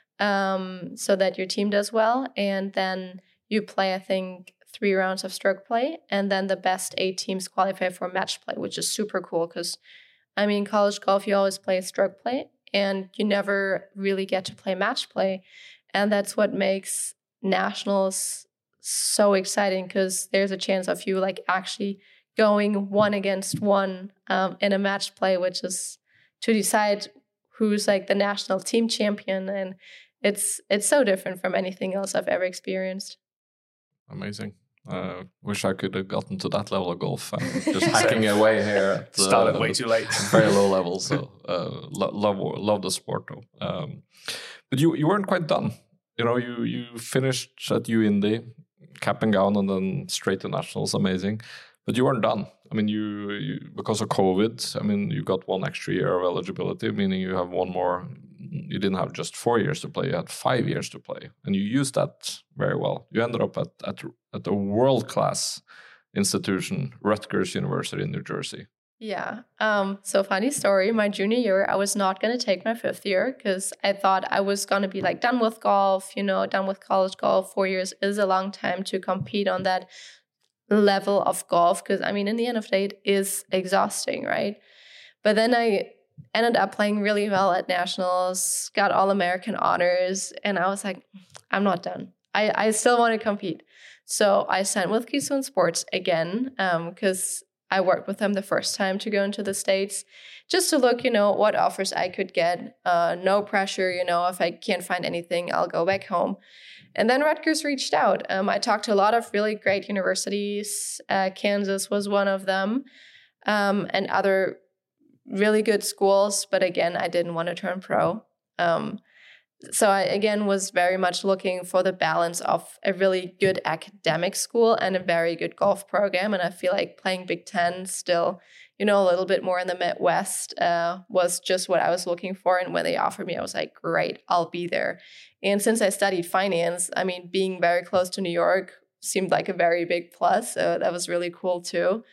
so that your team does well. And then you play, I think, 3 rounds of stroke play. And then the best 8 teams qualify for match play, which is super cool because, college golf, you always play stroke play and you never really get to play match play. And that's what makes nationals so exciting because there's a chance of you actually going 1 against 1 in a match play, which is to decide who's the national team champion. And it's so different from anything else I've ever experienced. Amazing. Wish I could have gotten to that level of golf. I'm just hacking away here. Started way too late. Very low level. So love the sport though. But you weren't quite done. You finished at UIndy, cap and gown, and then straight to nationals. Amazing. But you weren't done. You because of COVID, you got 1 extra year of eligibility, meaning you have 1 more. You didn't have just 4 years to play; you had 5 years to play, and you used that very well. You ended up at a world-class institution, Rutgers University in New Jersey. Yeah. So funny story. My junior year, I was not going to take my 5th year because I thought I was going to be done with golf, done with college golf. 4 years is a long time to compete on that level of golf because, in the end of the day, it is exhausting, right? But then I ended up playing really well at nationals, got All-American honors, and I was like, I'm not done. I still want to compete. So I signed with Keystone Sports again because I worked with them the first time to go into the States just to look, what offers I could get. No pressure, if I can't find anything, I'll go back home. And then Rutgers reached out. I talked to a lot of really great universities. Kansas was one of them, and other really good schools. But again, I didn't want to turn pro. So I, again, was very much looking for the balance of a really good academic school and a very good golf program. And I feel like playing Big Ten still, a little bit more in the Midwest was just what I was looking for. And when they offered me, I was like, great, I'll be there. And since I studied finance, I mean, being very close to New York seemed like a very big plus. So that was really cool too.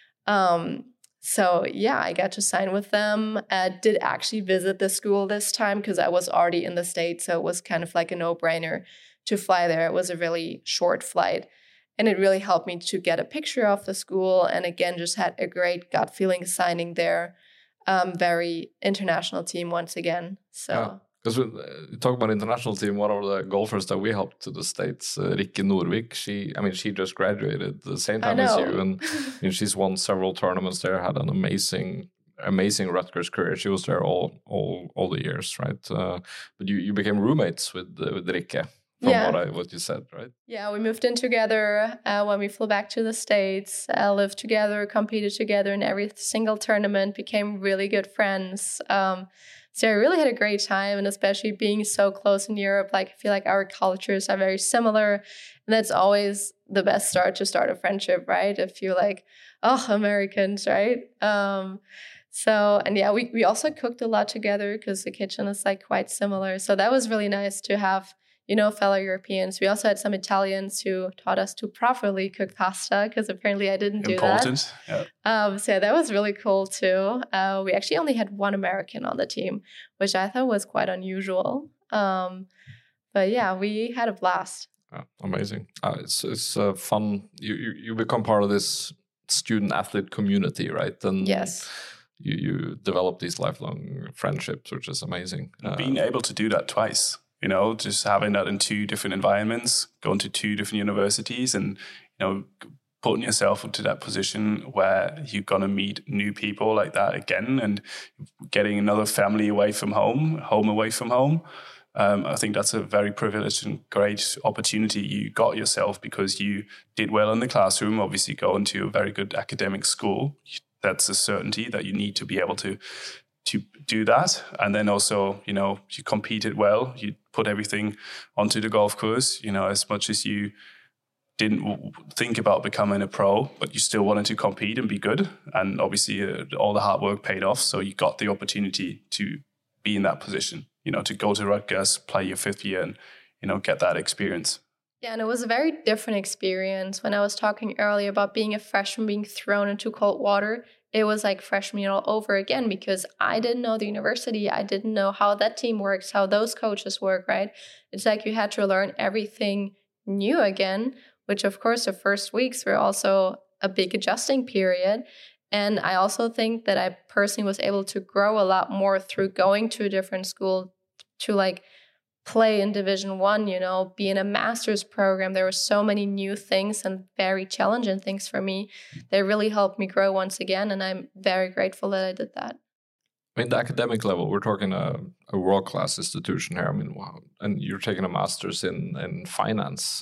So yeah, I got to sign with them. Did actually visit the school this time because I was already in the States. So it was kind of like a no-brainer to fly there. It was a really short flight. And it really helped me to get a picture of the school. And again, just had a great gut feeling signing there. Very international team once again. So. Because we talk about international team, one of the golfers that we helped to the States, Rikke Norvik, she just graduated the same time as you, and she's won several tournaments there, had an amazing Rutgers career. She was there all the years, right? But you became roommates with Rikke, from what you said, right? Yeah, we moved in together when we flew back to the States, lived together, competed together in every single tournament, became really good friends. So I really had a great time, and especially being so close in Europe, like I feel like our cultures are very similar, and that's always the best start to start a friendship, right? If you're like, oh, Americans, right? We also cooked a lot together because the kitchen is like quite similar. So that was really nice to have, fellow Europeans. We also had some Italians who taught us to properly cook pasta because apparently I didn't do that. Important, yeah. So that was really cool too. We actually only had one American on the team, which I thought was quite unusual. But yeah, we had a blast. Amazing. It's fun. You become part of this student athlete community, right? And yes. You develop these lifelong friendships, which is amazing. Being able to do that twice. Just having that in two different environments, going to two different universities, and, putting yourself into that position where you're going to meet new people like that again, and getting another family away from home away from home. I think that's a very privileged and great opportunity you got yourself because you did well in the classroom, obviously going to a very good academic school. That's a certainty that you need to be able to do that. And then also, you competed well, you put everything onto the golf course, as much as you didn't think about becoming a pro, but you still wanted to compete and be good. And obviously all the hard work paid off. So you got the opportunity to be in that position, to go to Rutgers, play your fifth year and, get that experience. Yeah, and it was a very different experience. When I was talking earlier about being a freshman, being thrown into cold water, it was like freshman all over again because I didn't know the university. I didn't know how that team works, how those coaches work, right? It's like you had to learn everything new again, which of course the first weeks were also a big adjusting period. And I also think that I personally was able to grow a lot more through going to a different school to like play in Division I, be in a master's program. There were so many new things and very challenging things for me. They really helped me grow once again, and I'm very grateful that I did that. I mean, the academic level, we're talking a world-class institution here. I mean, wow. And you're taking a master's in finance.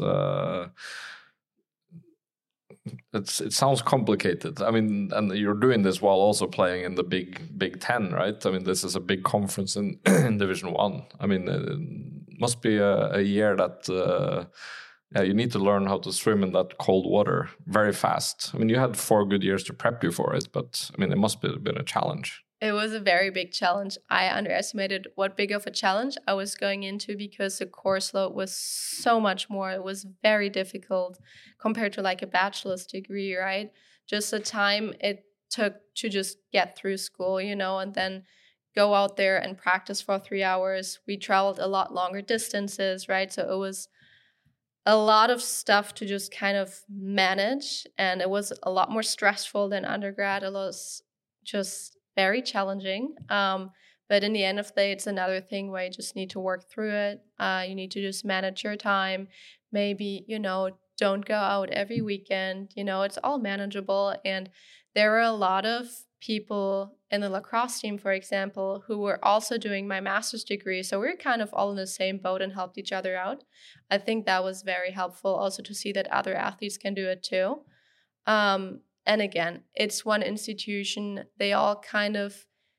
It sounds complicated. I mean, and you're doing this while also playing in the Big Ten, right? I mean, this is a big conference in Division I. I mean, it must be a year that you need to learn how to swim in that cold water very fast. I mean, you had 4 good years to prep you for it, but I mean, it must have been a challenge. It was a very big challenge. I underestimated what big of a challenge I was going into because the course load was so much more. It was very difficult compared to like a bachelor's degree, right? Just the time it took to just get through school, and then go out there and practice for 3 hours. We traveled a lot longer distances, right? So it was a lot of stuff to just kind of manage. And it was a lot more stressful than undergrad. It was just very challenging. But in the end of the day, it's another thing where you just need to work through it. You need to just manage your time. Maybe, don't go out every weekend. It's all manageable. And there were a lot of people in the lacrosse team, for example, who were also doing my master's degree. So we're kind of all in the same boat and helped each other out. I think that was very helpful also to see that other athletes can do it too. And again, it's one institution. They all kind of,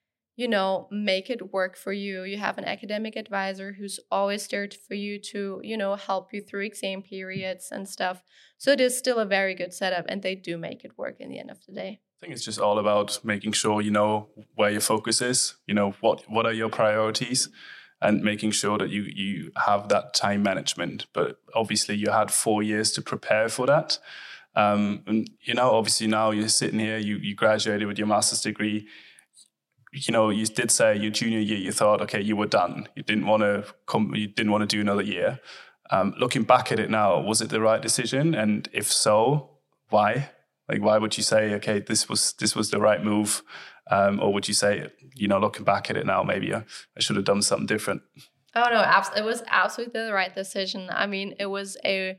make it work for you. You have an academic advisor who's always there for you to, help you through exam periods and stuff. So it is still a very good setup, and they do make it work in the end of the day. I think it's just all about making sure you know where your focus is, what are your priorities, and making sure that you have that time management. But obviously you had 4 years to prepare for that. And, obviously now you're sitting here, you graduated with your master's degree. You did say your junior year, you thought, okay, you were done. You didn't want to do another year. Looking back at it now, was it the right decision? And if so, why? Like, why would you say, okay, this was the right move? Or would you say, looking back at it now, maybe I should have done something different? Oh, no, it was absolutely the right decision. I mean, it was a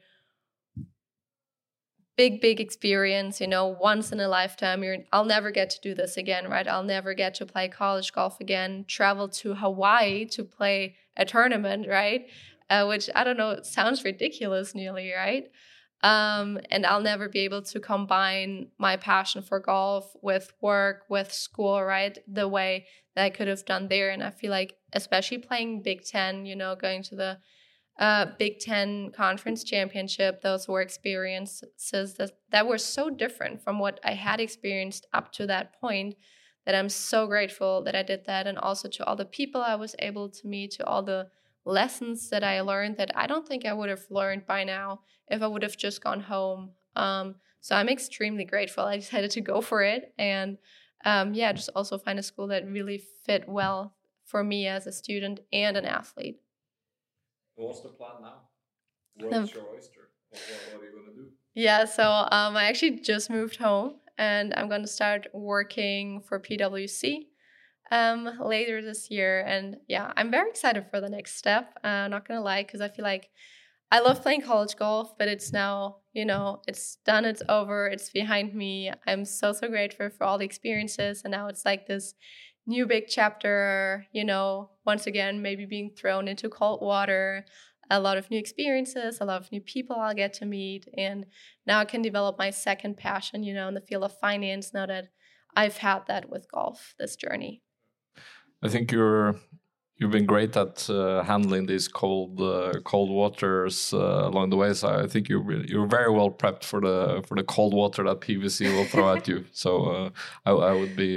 big experience, once in a lifetime. I'll never get to do this again, right? I'll never get to play college golf again, travel to Hawaii to play a tournament, right? Which, I don't know, it sounds ridiculous nearly, right? And I'll never be able to combine my passion for golf with work, with school, right? The way that I could have done there. And I feel like, especially playing Big Ten, going to the Big Ten Conference Championship, those were experiences that were so different from what I had experienced up to that point, that I'm so grateful that I did that. And also to all the people I was able to meet, to all the lessons that I learned that I don't think I would have learned by now if I would have just gone home. So I'm extremely grateful I decided to go for it. And just also find a school that really fit well for me as a student and an athlete. What's the plan now? World's your oyster. What are you going to do? Yeah, so I actually just moved home, and I'm going to start working for PwC later this year. And yeah, I'm very excited for the next step. I'm not going to lie, because I feel like I love playing college golf, but it's now, it's done, it's over, it's behind me. I'm so grateful for all the experiences. And now it's like this new big chapter, once again, maybe being thrown into cold water, a lot of new experiences, a lot of new people I'll get to meet. And now I can develop my second passion, in the field of finance, now that I've had that with golf, this journey. I think you've been great at handling these cold waters along the way. So I think you're very well prepped for the cold water that PwC will throw at you. So I would be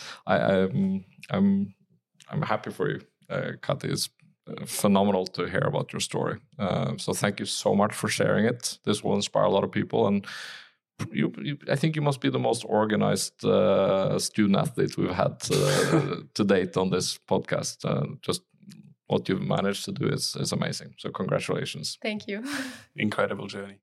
I'm happy for you, Kati. It's phenomenal to hear about your story. So thank you so much for sharing it. This will inspire a lot of people, and I think you must be the most organized student athlete we've had to date on this podcast. Just what you've managed to do is amazing. So congratulations. Thank you. Incredible journey.